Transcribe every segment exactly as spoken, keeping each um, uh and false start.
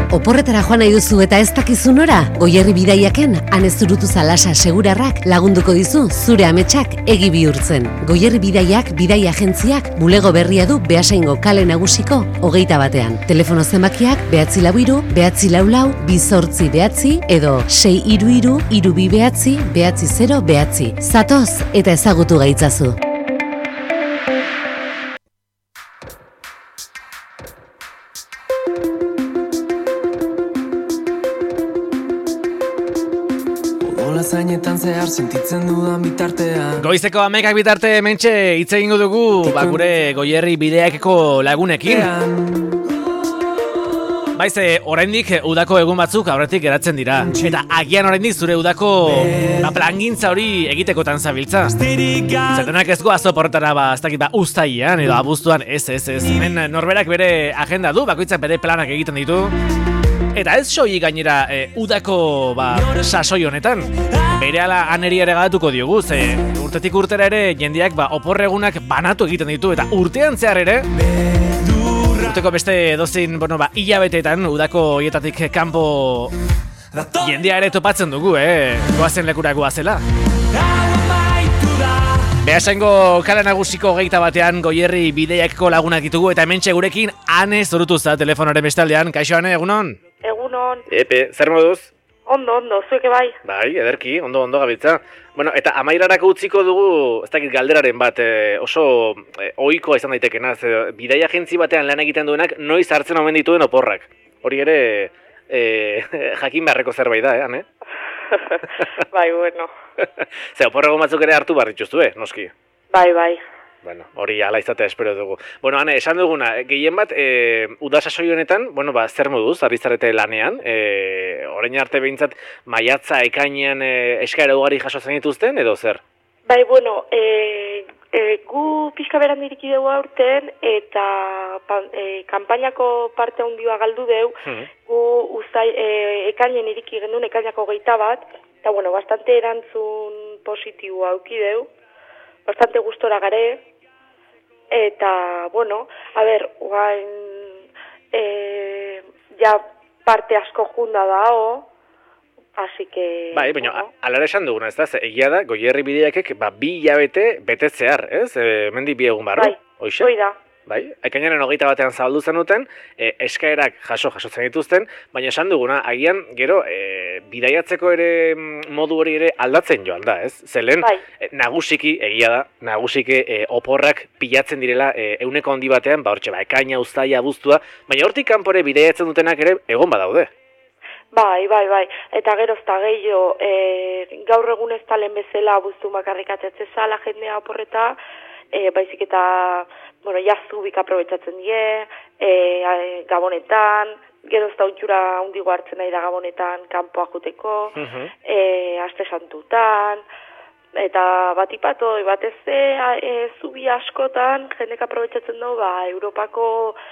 Oporretara joan nahi duzu eta ez dakizu nora? Goierri Bidaiaken, Anezurutu Zalasa Segurarrak lagunduko dizu zure ametsak egi bihurtzen. Goierri Bidaiak, bidai agentziak, bulego berria du Beasaingo kale nagusiko hogeita batean. Telefono zenbakiak behatzi lau hiru, behatzi lau lau, bi zortzi behatzi edo sei hiru hiru, hiru bi behatzi, behatzi zero behatzi. Zatoz eta ezagutu gaitzazu. Zainetan zehar sentitzen dudan bitartean. Goizeko amekak bitarte hementxe hitz egingo dugu ba gure Goierri Bidaiakeko lagunekin. Baize, oraindik udako egun batzuk aurretik geratzen dira. Eta agian oraindik zure udako ba, plangintza hori egitekotan zabiltza. Zertenak ez goaz oporretara ba, ez dakit ba, uztailean edo abuztuan ez ez ez. Hemen norberak bere agenda du, bakoitzak bere planak egiten ditu. Eta ez soilik gainera e, udako ba, sasoi honetan. Berehala aneri ere galatuko diogu, ze urtetik urtera ere jendeak ba, oporregunak banatu egiten ditu eta urtean zehar ere urteko beste dozin bueno, ba, hilabeteetan udako hietatik kanpo jendea ere topatzen dugu, eh? Goazen lekura goazela. Beasaingo kale nagusiko hogeita batean Goierri Bidaiakeko lagunak ditugu eta hementxe gurekin Ane Zorutuzta telefonoren bestaldean. Kaixo Ane, egunon? Egunon. Epe, zer moduz? Ondo, ondo, zueke bai. Bai, ederki, ondo, ondo gabiltza. Bueno, eta amairarako utziko dugu, ez dakit galderaren bat, e, oso e, ohikoa izan daitekena. Bidai agentzi batean lan egiten duenak, noiz hartzen omen dituen oporrak. Hori ere, e, jakin beharreko zerbait da, eh, Ane? Bai, bueno. Ze, oporrego batzuk ere hartu barritxuztu, eh, noski? Bai, bai. Bueno, hori ala izatea espero dugu. Bueno, Ane, esan duguna, gehien bat, e, udasasoi honetan, bueno, ba, zer moduz, arrizarete lanean, e, orain arte behintzat, maiatza ekainean e, eskaera ugari jasotzen dituzten, edo zer? Bai, bueno, e, e, gu pixka beran diriki dugu aurten, eta pan, e, kanpainako parte handioa galdu deu, hmm. gu uztai, e, ekainen iriki gendun, ekainako geita bat, eta, bueno, bastante erantzun positiboa auki deu, bastante gustora gare, eta, bueno, a ber, guain, e, ja parte asko junda dao, así que... Bai, baina, bueno. Alara esan duguna, ez da, egia da, Goierri Bidaiakek, ba, bi hilabete betetzear, ez? E, mendi bi egun barru, bai, oixe? Bai, da. Bai, ekainaren hogeita batean zabaldu zenuten, e, eskaerak jaso jasotzen dituzten, baina esan duguna, agian, gero, e, bidaiatzeko ere modu hori ere aldatzen joan da, ez? Zelen, bai. e, nagusiki, egia da, nagusiki e, oporrak pilatzen direla e, euneko handi batean, ba hortxe, ba, ekaina, uztaia, abuztua, baina hortik kanpore bidaiatzen dutenak ere egon badaude. Bai, bai, bai, eta gero ezta gehiago, e, gaur egun ez talen bezala abuztu makarrik atetzezala jendea oporreta, e, baizik eta... Bueno, jazubik aprobetsatzen die, e, e, gabonetan, gero ez da untxura hundigo hartzen nahi da gabonetan kanpoa juteko, uh-huh. e, aste santutan, eta batipato, batez e, zubi askotan, jendek aprobetsatzen du, ba, Europako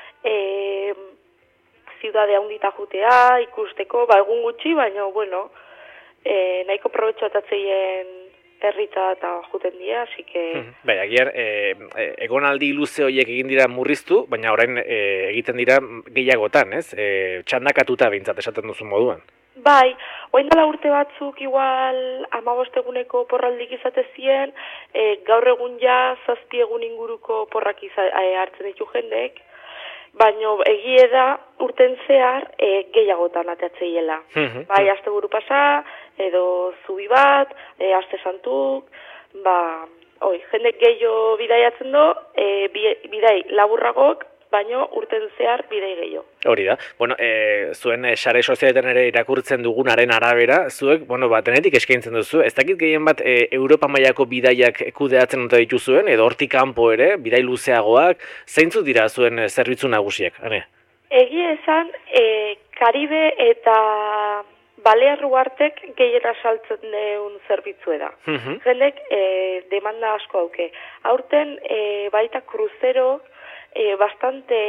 e, ziudade handita jutea, ikusteko, ba, egun gutxi, baina, bueno, e, nahiko aprobetsatatzeien herritza eta juten dira, así que... Bai, agian, e, egonaldi luze horiek egin dira murriztu, baina orain e, egiten dira gehiagotan, ez? E, txandakatuta behintzat esaten duzu moduan. Bai, orain dela urte batzuk igual hamabost eguneko porraldik izate zien, e, gaur egun ja zazpi egun inguruko porrak iza, e, hartzen ditu jendek, baina egie da urten zehar e, gehiagotan ateatzeiela. Uh-huh. Bai, aste buru pasa, edo zubi bat, e, aste santuk, ba, oi, jendek gehiago bidaiatzen do, e, bidai laburragok, baino urten zehar bidai gehiago. Hori da. Bueno, e, zuen e, sare sozialetan ere irakurtzen dugunaren arabera, zuek, bueno, ba, denetik eskaintzen duzu, ez dakit gehien bat e, Europa mailako bidaiak kudeatzen dute dituzuen, edo hortik kanpo ere, bidai luzeagoak, zeintzu dira zuen e, zerbitzu nagusiak, Ane? Egia esan, e, Karibe eta Balear Uhartek gehiera saltzen deun zerbitzu da. Uh-huh. Jendek e, demanda asko dauke. Aurten e, baita kruzero e, bastante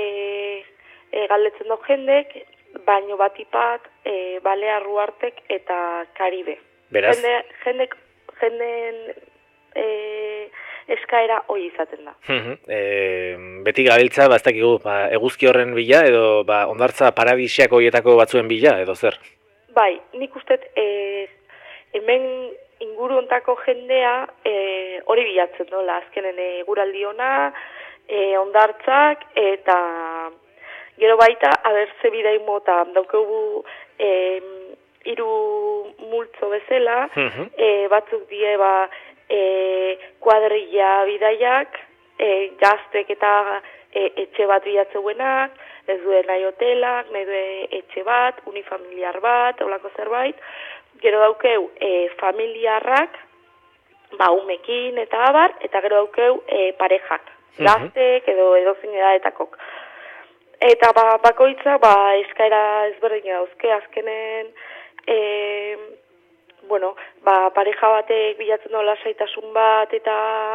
e, galdetzen dut jendek, baino batipat e, Balear Uhartek eta Karibe. Beraz? Jende, jendek, jenden e, eskaera hoi izaten da. e, beti gabiltza, ba, ez dakigu, ba, eguzki horren bila, edo ba, hondartza paradisiak horietako batzuen bila, edo zer? Bai, nik uste e, hemen inguru ontako jendea e, hori bilatzen dola, azkenen eguraldi ona, e, hondartzak, eta gero baita, abertze bidai mota, daukegu e, hiru multzo bezala, Mhm. e, batzuk die ba, e, kuadrilla bidaiak, e, gaztek eta e, etxe bat bilatzeuenak, ez duen nahi hotelak, nahi duen etxe bat, unifamiliar bat, holako zerbait. Gero daukeu e, familiarrak, ba, umekin eta abar, eta gero daukeu e, parejak, gaztek edo edozein edaetakok. Eta ba, bakoitza ba, eskaera ezberdina dauzke, azkenen, e, bueno, ba, pareja batek bilatzen dola lasaitasun bat eta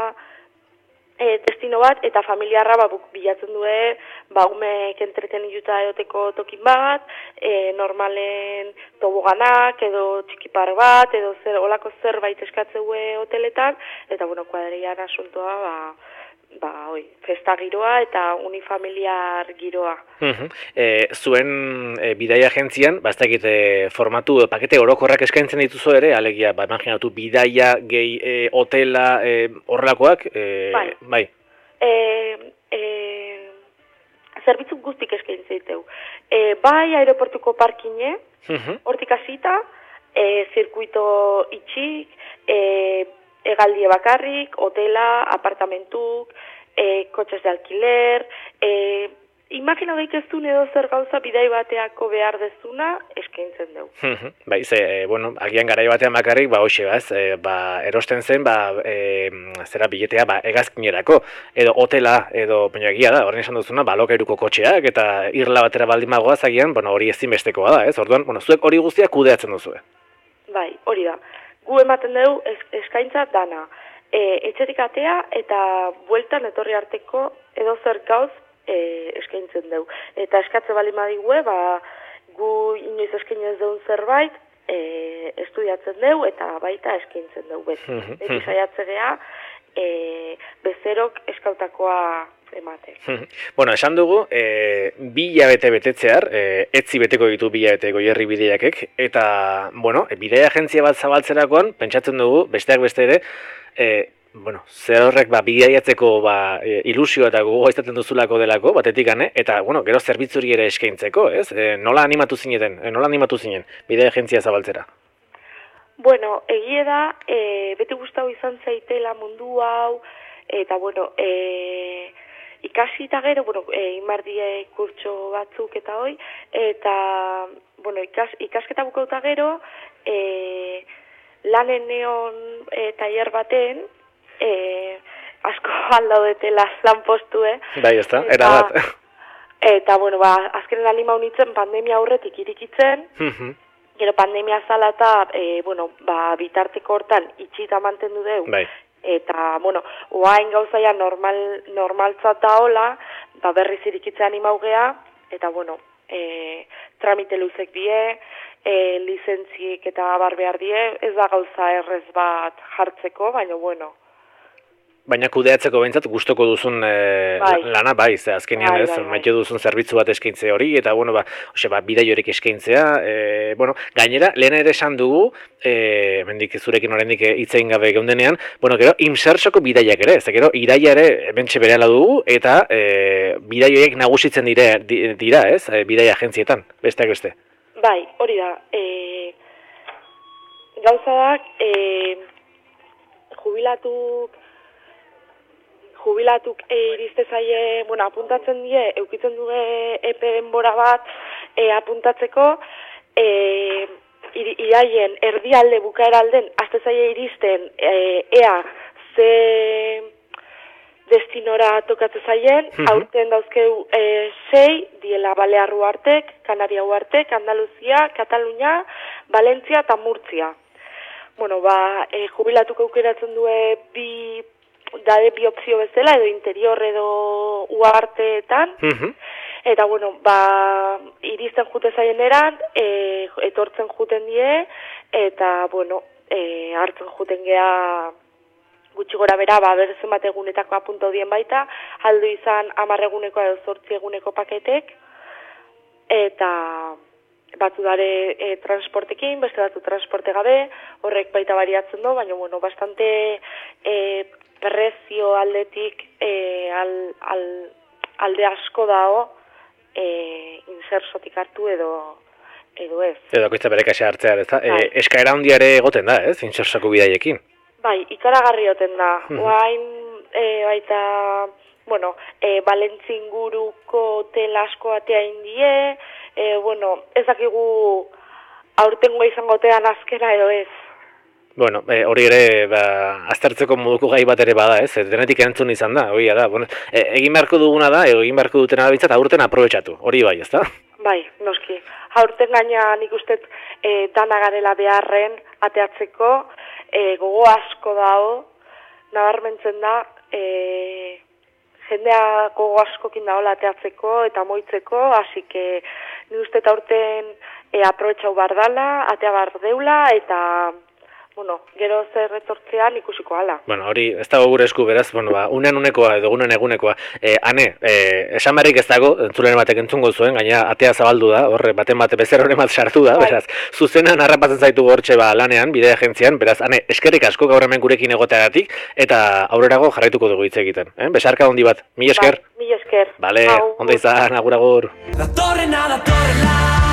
e, destino bat, eta familiarra ba, bilatzen due ba, umek entreteniduta edoteko tokin bat, e, normalen toboganak edo txikipar bat, edo zer, olako zerbait eskatzeue hoteletan, eta bueno, kuadrian asuntoa, ba, ba, oi, festa giroa eta unifamiliar giroa. Mhm. E, zuen e, bidaia agentzian, ba, ez dakit, e, formatu, e, pakete orokorrak eskaintzen dituzu ere, alegia, ba, imaginatu, bidaia, gehi, e, hotela, e, horrelakoak, e, bai. bai. E, e, zerbitzuk guztik eskaintzen diteu. E, bai, aeroportuko parkine, Mhm. hortik hasita, e, zirkuito itxik, e, egaldie bakarrik, hotela, apartamentuk, e, kotxes de alquiler, e, imagina daikezdun edo zer gauza bidai bateako behar dezuna eskaintzen dugu. Mhm. Bai, ze, e, bueno, agian garai batean bakarrik, ba, hoxe, ba, ez, e, ba, erosten zen, ba, e, zera biletea, ba, hegazkinerako, edo hotela, edo, baina egia da, horren esan duzuna, ba, lokairuko kotxeak, eta irla batera baldin magoaz, agian, bueno, hori ezinbestekoa da, ez, orduan, bueno, zuek hori guztiak kudeatzen duzue. Bai, hori da. Gu ematen dugu eskaintza dana. E, etxetik atea eta bueltan etorri arteko edo zer gauz e, eskaintzen dugu. Eta eskatze bali madigue, ba, gu inoiz eskainez dugun zerbait, e, estudiatzen dugu eta baita eskaintzen dugu. Beti, beti saiatzea e, bezerok eskautakoa emate. Bueno, esan dugu, e, bi hilabete betetzear, e, etzi beteko ditu bi hilabete Goierri bidaiakek, eta, bueno, e, bidaia agentzia bat zabaltzerakoan, pentsatzen dugu, besteak beste ere, e, bueno, zer horrek, ba, bidaiatzeko, ba, e, ilusioa eta gogoa izaten duzulako delako, batetik gane, eta, bueno, gero zerbitzuri ere eskaintzeko, ez? E, nola animatu zineten, e, nola animatu zinen, bidaia agentzia zabaltzera? Bueno, egie da, e, beti gustau izan zaitela mundu hau, eta, bueno, e, ikasi eta gero, bueno, e, inbardie kurtso batzuk eta hoi, eta, bueno, ikas, ikasketa bukauta gero, e, lanen neon e, tailer baten, e, asko aldaudetela lan postue. Bai, ez da, era bat. Eta, bueno, ba, azkenen anima unitzen pandemia aurretik irikitzen, gero pandemia zala eta, e, bueno, ba, bitarteko hortan itxita mantendu dugu. Bai. Eta, bueno, oain gauzaia normal, normaltzat da hola, ba, berriz irikitzen animaugea, eta, bueno, e, tramite luzek die, e, lizentziek eta bar behar die, ez da gauza errez bat jartzeko, baina, bueno. Baina kudeatzeko behintzat gustoko duzun e, bai. lana, bai, ze azkenean bai, ez, bai, bai. maite duzun zerbitzu bat eskaintze hori, eta, bueno, ba, ose, ba, bidai horiek eskaintzea, e, bueno, gainera, lehen ere esan dugu, e, mendik zurekin oraindik hitz egin gabe geundenean, bueno, gero, insertsoko bidaiak ere, ez, gero, iraia ere bentxe berehala dugu, eta e, bidai horiek nagusitzen dira, dira ez, e, bidai agentzietan, besteak beste. Bai, hori da, e, gauza da, e, jubilatuk, jubilatuk e, iriste zaie, bueno, apuntatzen die, eukitzen duge epe denbora bat e, apuntatzeko, e, ir, iraien erdialde bukaeralden, azte zaie iristen, e, ea, ze destinora tokatzen zaien, Mhm. aurten dauzkeu e, sei, diela Balear uhartek, Kanaria uhartek, Andaluzia, Katalunia, Valentzia eta Murtzia. Bueno, ba, e, jubilatuko aukeratzen due bi dade bi opzio bezala, edo interior edo uharteetan, Mhm. eta, bueno, ba, iristen jute zaien eran, e, etortzen juten die, eta, bueno, e, hartzen juten gea gutxi gora bera, ba, berzen bat egunetako apunta dien baita, aldu izan hamar eguneko edo zortzi eguneko paketek, eta batzu dare e, transportekin, beste batzu transporte gabe, horrek baita bariatzen du, baina, bueno, bastante e, prezio aldetik e, al, al, alde asko dago e, insersotik hartu edo edo ez. Edo koitza bere kaxa hartzea, ez da? E, eskaera handiare egoten da, ez? Insersoko bidaiekin. Bai, ikaragarri oten da. Mhm. Oain, e, baita, bueno, e, Balentzi inguruko hotel asko atea indie, e, bueno, ez dakigu aurtengo izango tean azkena edo ez. Bueno, e, hori ere, ba, aztertzeko moduko gai bat ere bada, ez? E, denetik entzun izan da, hori da. Bueno, e, egin beharko duguna da, e, egin beharko dutena da bintzat, aurten aprobetxatu, hori bai, ez da? Bai, noski. Aurten gaina nik uste e, dana garela beharren ateatzeko, e, gogo asko dago, nabarmentzen da, e, jendea gogo askokin dagoela ateatzeko eta moitzeko, hasi que nik uste aurten e, aprobetxau bar dala, atea bar deula, eta bueno, gero zer retortzean ikusiko hala. Bueno, hori, ez dago gure esku beraz, bueno, ba, unean unekoa edo egunen egunekoa. E, ane, e, esan barrik ez dago, entzulen batek entzungo zuen, gaina atea zabaldu da, horre, baten bate bezer horre bat sartu da, Bai. beraz, zuzenan harrapatzen zaitu gortxe ba lanean, bide agentzian, beraz, ane, eskerrik asko gaur hemen gurekin egoteagatik, eta aurrerago jarraituko dugu hitz egiten. Eh? Besarka handi bat, mila esker. Bai, mila esker. Bale, Hau, ondo izan, agur agur. Datorrena, datorrena